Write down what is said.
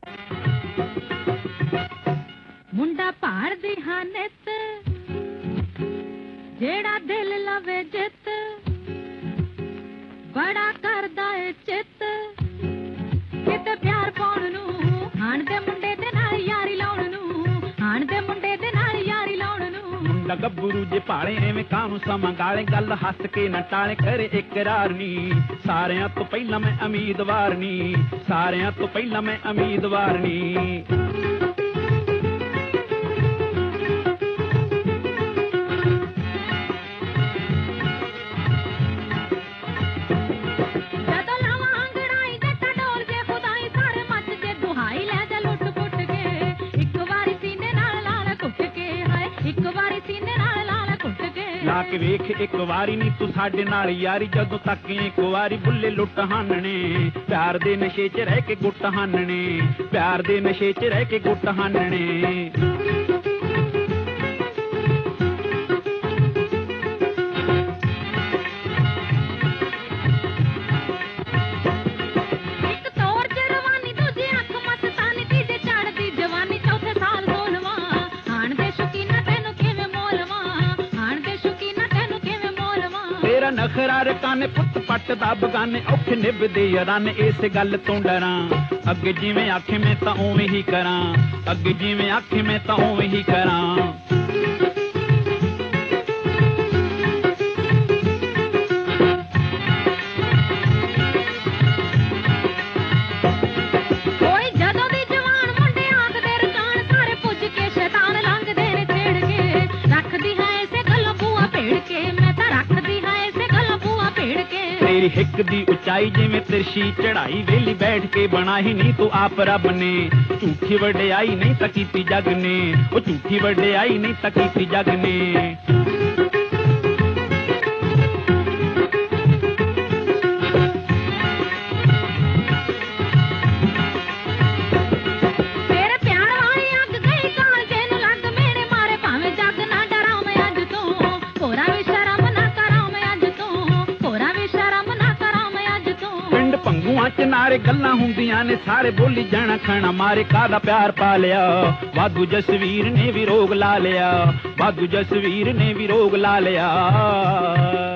ਮੁੰਡਾ ਭਾਰਦੀ ਹਾਂ ਨਿੱਤ ਜਿਹੜਾ ਦਿਲ ਲਵੇ ਜਿੱਤ ਬੜਾ ਕਰਦਾ ਏ ਚਿੱਤ ਕਿਤੇ ਪਿਆਰ ਪਾਉਣ ਨੂੰ ਹਾਣ ਦੇ ਮੁੰਡੇ ਦੇ ਨਾਲ ਯਾਰੀ ਲਾਉਣ ਨੂੰ ਹਾਣ ਦੇ ਮੁੰਡੇ ਦੇ ਨਾਲ ਯਾਰੀ ਲਾਉਣ ਨੂੰ ਮੁੰਡਾ ਗੱਭਰੂ ਜੇ ਭਾਲੇ ਐਵੇਂ ਕਾਹਨੂੰ ਸਮਾਂ ਗਾਲੇ ਗੱਲ ਹੱਸ ਕੇ ਨਾ ਟਾਲੇ ਕਰੇ ਇਕਰਾਰ ਨੀ ਸਾਰਿਆਂ ਤੋਂ ਪਹਿਲਾਂ ਮੈਂ ਉਮੀਦਵਾਰ ਨੀ ਸਾਰਿਆਂ ਤੋਂ ਪਹਿਲਾਂ ਮੈਂ ਉਮੀਦਵਾਰ ਨੀ ਲਾ ਕੇ ਵੇਖ ਇੱਕ ਵਾਰੀ ਨੀ ਤੂੰ ਸਾਡੇ ਨਾਲ ਯਾਰੀ ਜਦੋਂ ਤੱਕ ਇੱਕ ਵਾਰੀ ਬੁੱਲੇ ਲੁੱਟ ਹਾਨਣੇ ਪਿਆਰ ਦੇ ਨਸ਼ੇ 'ਚ ਰਹਿ ਕੇ ਗੁੱਟ ਹਾਨਣੇ ਪਿਆਰ ਦੇ ਨਸ਼ੇ 'ਚ ਰਹਿ ਕੇ ਗੁੱਟ ਹਾਨਣੇ ਨਖਰਾ ਰਕਾਨੇ ਪੁੱਤ ਪੱਟ ਦਾ ਬਗਾਨੇ ਔਖੇ ਨਿਭਦੇ ਯਾਰਾਨੇ ਇਸ ਗੱਲ ਤੋਂ ਡਰਾਂ ਅੱਗੇ ਜਿਵੇਂ ਆਖੇ ਮੈਂ ਤਾਂ ਉਵੇਂ ਹੀ ਕਰਾਂ ਅੱਗੇ ਜਿਵੇਂ ਆਖੇ ਮੈਂ ਤਾਂ ਉਵੇਂ ਹੀ ਕਰਾਂ ਤੇਰੀ ਹਿੱਕ ਦੀ ਉਚਾਈ ਜਿਵੇਂ ਤਿਰਛੀ ਚੜਾਈ ਵੇਲੀ ਬੈਠ ਕੇ ਬਣਾਈ ਨਹੀਂ ਤੂੰ ਆਪ ਰੱਬ ਨੇ ਝੂਠੀ ਵਡਿਆਈ ਨਹੀਂ ਤਾਂ ਕੀਤੀ ਜਗ ਨੇ ਉਹ ਝੂਠੀ ਵਡਿਆਈ ਨਹੀਂ ਤਾਂ ਕੀਤੀ ਜਗ ਨੇ ਨਾਰੇ ਗੱਲਾਂ ਹੁੰਦੀਆਂ ਨੇ ਸਾਰੇ ਬੋਲੀ ਜਾਣਾ ਖਾਣਾ ਮਾਰੇ ਕਾਹਦਾ ਪਿਆਰ ਪਾ ਲਿਆ ਵਾਧੂ ਜਸਵੀਰ ਨੇ ਵੀ ਰੋਗ ਲਾ ਲਿਆ ਵਾਧੂ ਜਸਵੀਰ ਨੇ ਵੀ ਰੋਗ ਲਾ ਲਿਆ